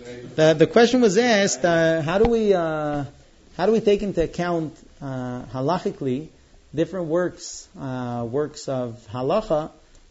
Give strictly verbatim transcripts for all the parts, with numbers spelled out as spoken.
The the question was asked: uh, How do we uh, how do we take into account uh, halachically different works uh, works of halacha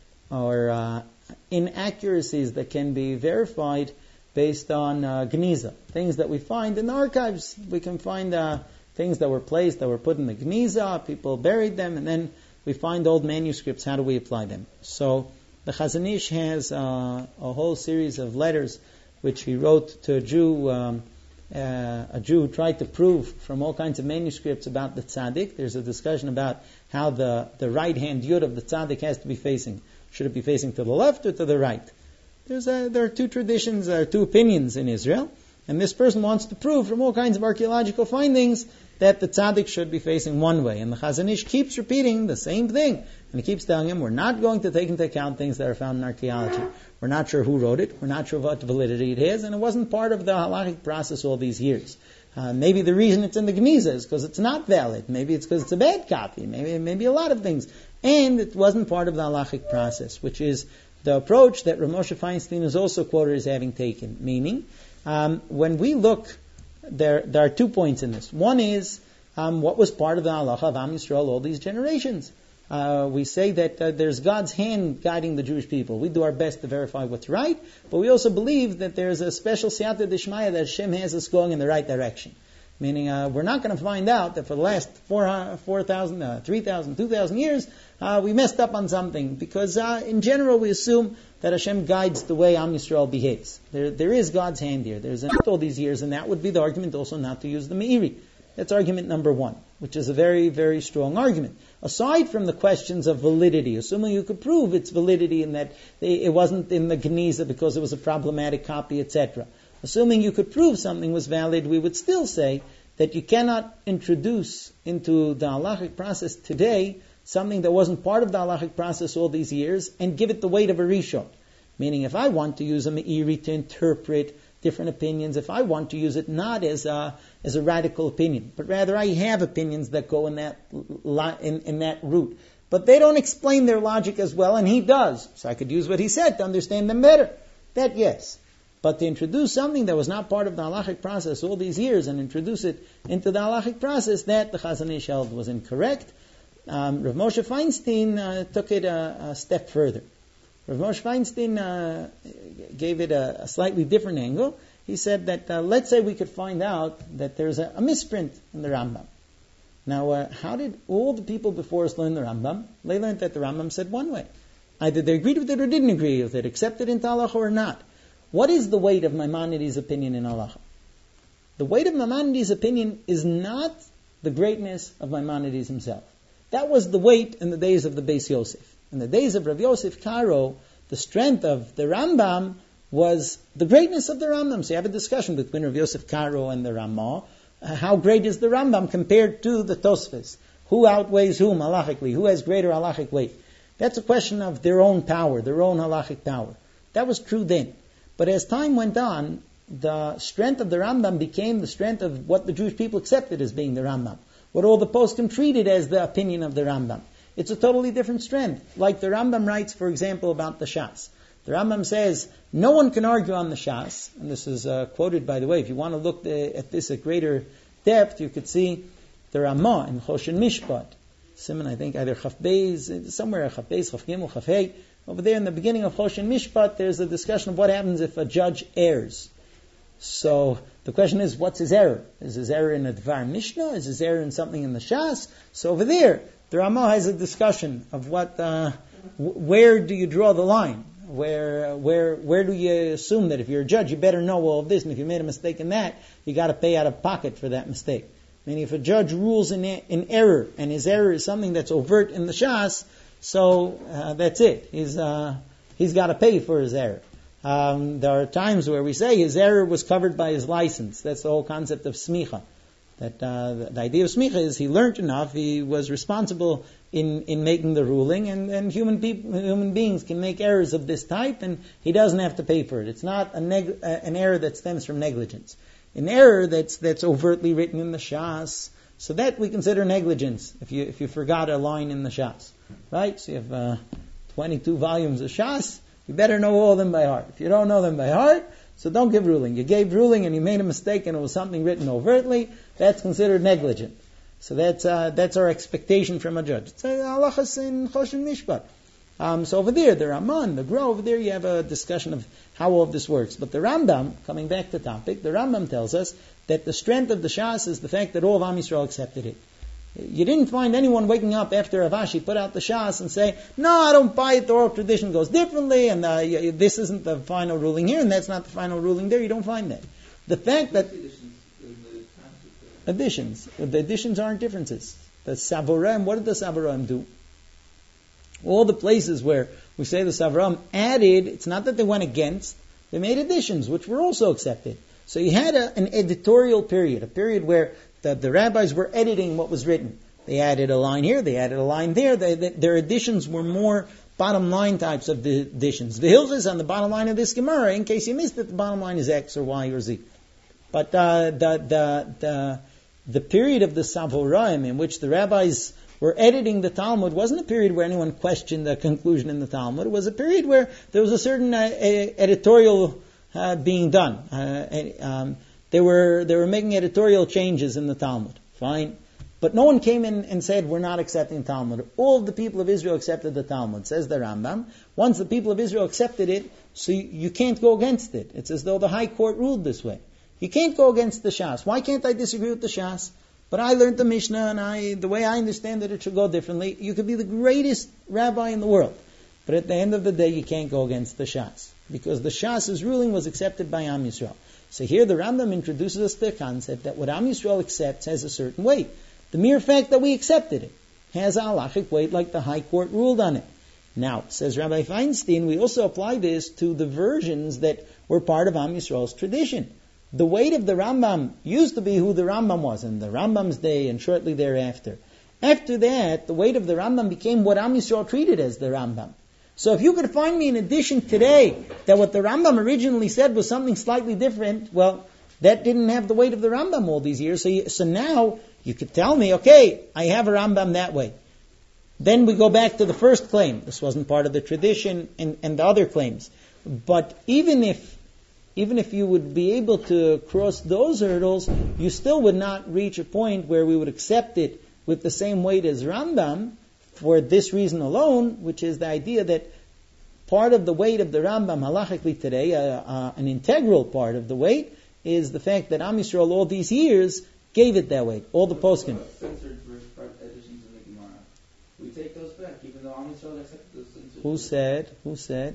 or uh, inaccuracies that can be verified based on uh, gniza, things that we find in the archives? We can find uh, things that were placed, that were put in the gniza, people buried them, and then we find old manuscripts. How do we apply them? So the Chazon Ish has uh, a whole series of letters which he wrote to a Jew, um, uh, a Jew who tried to prove from all kinds of manuscripts about the tzaddik. There's a discussion about how the, the right-hand yud of the tzaddik has to be facing. Should it be facing to the left or to the right? There's a, there are two traditions, there are two opinions in Israel, and this person wants to prove from all kinds of archaeological findings that the tzaddik should be facing one way. And the Chazon Ish keeps repeating the same thing. And he keeps telling him, we're not going to take into account things that are found in archaeology. We're not sure who wrote it. We're not sure what validity it has. And it wasn't part of the halachic process all these years. Uh, maybe the reason it's in the Geniza is because it's not valid. Maybe it's because it's a bad copy. Maybe maybe a lot of things. And it wasn't part of the halachic process, which is the approach that Rav Moshe Feinstein is also quoted as having taken. Meaning, um, when we look, there there are two points in this. One is um, what was part of the halacha of Am Yisrael all these generations. Uh, we say that uh, there's God's hand guiding the Jewish people. We do our best to verify what's right, but we also believe that there's a special siyata d'shmaya that Hashem has us going in the right direction. Meaning, uh, we're not going to find out that for the last four thousand, uh, three thousand, two thousand years, uh, we messed up on something. Because uh, in general, we assume that Hashem guides the way Am Yisrael behaves. There, there is God's hand here. There's not all these years, and that would be the argument also not to use the Meiri. That's argument number one, which is a very, very strong argument. Aside from the questions of validity, assuming you could prove its validity in that it wasn't in the Geniza because it was a problematic copy, et cetera. Assuming you could prove something was valid, we would still say that you cannot introduce into the halachic process today something that wasn't part of the halachic process all these years and give it the weight of a rishon. Meaning, if I want to use a meiri to interpret different opinions, if I want to use it not as a as a radical opinion, but rather I have opinions that go in that in, in that route, but they don't explain their logic as well, and he does. So I could use what he said to understand them better. That yes. But to introduce something that was not part of the halachic process all these years and introduce it into the halachic process, that the Chazon Ish held was incorrect. Um, Rav Moshe Feinstein uh, took it a, a step further. Rav Moshe Feinstein uh, gave it a, a slightly different angle. He said that uh, let's say we could find out that there's a, a misprint in the Rambam. Now, uh, how did all the people before us learn the Rambam? They learned that the Rambam said one way. Either they agreed with it or didn't agree with it, accepted it into halacha or not. What is the weight of Maimonides' opinion in halacha? The weight of Maimonides' opinion is not the greatness of Maimonides himself. That was the weight in the days of the Beis Yosef. In the days of Rav Yosef Karo, the strength of the Rambam was the greatness of the Rambam. So you have a discussion between Rav Yosef Karo and the Ramah. Uh, how great is the Rambam compared to the Tosfos? Who outweighs whom halachically? Who has greater halachic weight? That's a question of their own power, their own halachic power. That was true then. But as time went on, the strength of the Rambam became the strength of what the Jewish people accepted as being the Rambam. What all the poskim treated as the opinion of the Rambam. It's a totally different strength. Like the Rambam writes, for example, about the Shas. The Rambam says, no one can argue on the Shas. And this is uh, quoted, by the way. If you want to look the, at this at greater depth, you could see the Ramah in Choshen Mishpat. Simon, I think, either Chaf Beis, somewhere Chaf Beis, Chaf Gimel, Chaf Hey. Over there in the beginning of Choshen Mishpat, there's a discussion of what happens if a judge errs. So the question is, what's his error? Is his error in a Dvar Mishnah? Is his error in something in the Shas? So over there, the Ramah has a discussion of what, uh, w- where do you draw the line? Where, where, where do you assume that if you're a judge, you better know all of this, and if you made a mistake in that, you got to pay out of pocket for that mistake. Meaning, if a judge rules in, in error, and his error is something that's overt in the Shas, so uh, that's it. He's uh, he's got to pay for his error. Um, there are times where we say his error was covered by his license. That's the whole concept of smicha. That uh, the, the idea of smicha is he learned enough, he was responsible in, in making the ruling, and, and human people, human beings can make errors of this type, and he doesn't have to pay for it. It's not a neg- uh, an error that stems from negligence. An error that's that's overtly written in the Shas, so that we consider negligence if you if you forgot a line in the Shas, right? So you have uh, twenty-two volumes of Shas, you better know all of them by heart. If you don't know them by heart, So don't give ruling. You gave ruling and you made a mistake and it was something written overtly, that's considered negligent. So that's uh, that's our expectation from a judge. It's a halachas in Choshen Mishpat. Um, so over there, the Raman, the Gra, over there you have a discussion of how all of this works. But the Rambam, coming back to topic, the Rambam tells us that the strength of the Shas is the fact that all of Am Yisrael accepted it. You didn't find anyone waking up after Rav Ashi put out the Shas and say, no, I don't buy it, the oral tradition goes differently, and uh, this isn't the final ruling here, and that's not the final ruling there. You don't find that. The fact that... Additions. The additions aren't differences. The Savorim, what did the Savorim do? All the places where we say the Savorim added, it's not that they went against, they made additions, which were also accepted. So you had a, an editorial period, a period where the, the rabbis were editing what was written. They added a line here, they added a line there. They, they, their additions were more bottom line types of the additions. The Hilchos on the bottom line of this Gemara, in case you missed it, the bottom line is X or Y or Z. But uh, the, the, the, the period of the Savoraim in which the rabbis were editing the Talmud wasn't a period where anyone questioned the conclusion in the Talmud. It was a period where there was a certain uh, editorial uh, being done. Uh, and, um, they were they were making editorial changes in the Talmud. Fine. But no one came in and said, we're not accepting Talmud. All of the people of Israel accepted the Talmud, says the Rambam. Once the people of Israel accepted it, so you, you can't go against it. It's as though the High Court ruled this way. You can't go against the Shas. Why can't I disagree with the Shas? But I learned the Mishnah, and I, the way I understand it, it should go differently. You could be the greatest rabbi in the world, but at the end of the day, you can't go against the Shas, because the Shas's ruling was accepted by Am Yisrael. So here the Rambam introduces us to the concept that what Am Yisrael accepts has a certain weight. The mere fact that we accepted it has a halachic weight, like the High Court ruled on it. Now, says Rabbi Feinstein, we also apply this to the versions that were part of Am Yisrael's tradition. The weight of the Rambam used to be who the Rambam was in the Rambam's day and shortly thereafter. After that, the weight of the Rambam became what Am Yisrael treated as the Rambam. So if you could find me an addition today that what the Rambam originally said was something slightly different, well, that didn't have the weight of the Rambam all these years. So, you, so now you could tell me, okay, I have a Rambam that way. Then we go back to the first claim. This wasn't part of the tradition and, and the other claims. But even if Even if you would be able to cross those hurdles, you still would not reach a point where we would accept it with the same weight as Rambam for this reason alone, which is the idea that part of the weight of the Rambam halachically today, uh, uh, an integral part of the weight, is the fact that Am Yisrael all these years gave it that weight. All the poskim. Censored additions in the Gemara. We take those back, even though Am Yisrael accepted those censored. Who said? Who said?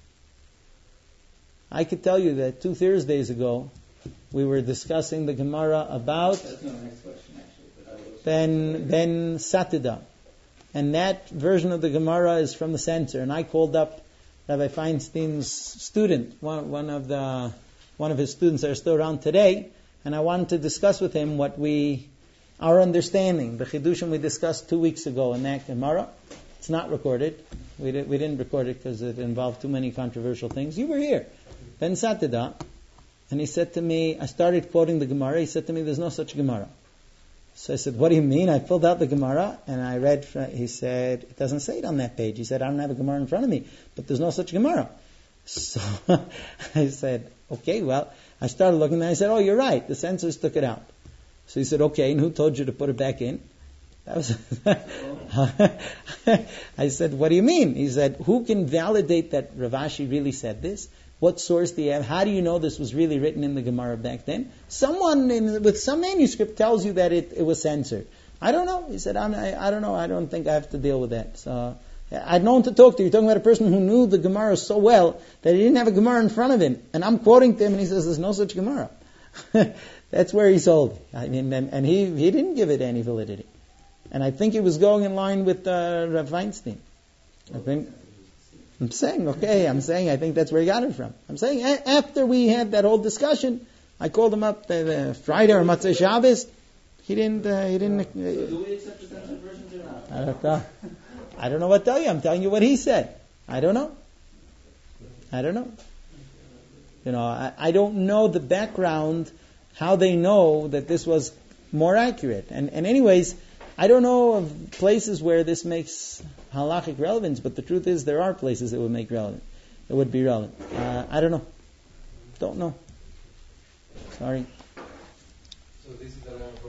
I could tell you that two Thursdays ago, we were discussing the Gemara about That's not the next question, actually. But I was Ben, ben Satida. And that version of the Gemara is from the censor. And I called up Rabbi Feinstein's student, one, one of the one of his students that are still around today, and I wanted to discuss with him what we, our understanding, the Chidushim we discussed two weeks ago in that Gemara. It's not recorded. We, did, we didn't record it because it involved too many controversial things. You were here. Ben Satida, and he said to me, I started quoting the Gemara, he said to me, there's no such Gemara. So I said, what do you mean? I pulled out the Gemara, and I read, he said, it doesn't say it on that page. He said, I don't have a Gemara in front of me, but there's no such Gemara. So I said, okay, well, I started looking, and I said, oh, you're right, the censors took it out. So he said, okay, and who told you to put it back in? That was I said, what do you mean? He said, who can validate that Rav Ashi really said this? What source do you have? How do you know this was really written in the Gemara back then? Someone in, with some manuscript tells you that it, it was censored. I don't know. He said, I'm, I, I don't know. I don't think I have to deal with that. So I'd known to talk to you. You're talking about a person who knew the Gemara so well that he didn't have a Gemara in front of him. And I'm quoting to him and he says, there's no such Gemara. That's where he sold it. I mean, and, and he, he didn't give it any validity. And I think he was going in line with uh, Rav Feinstein. I think... I'm saying, okay, I'm saying I think that's where he got it from. I'm saying a- after we had that whole discussion, I called him up the, the Friday or Matzah Shabbos. He didn't, uh, he didn't... Uh, so do we accept the censored versions or not? I don't know. I don't know what to tell you. I'm telling you what he said. I don't know. I don't know. You know, I, I don't know the background, how they know that this was more accurate. And, and anyways, I don't know of places where this makes halachic relevance, but the truth is there are places that would make relevant. It would be relevant. Uh, I don't know. don't know. Sorry. So this is the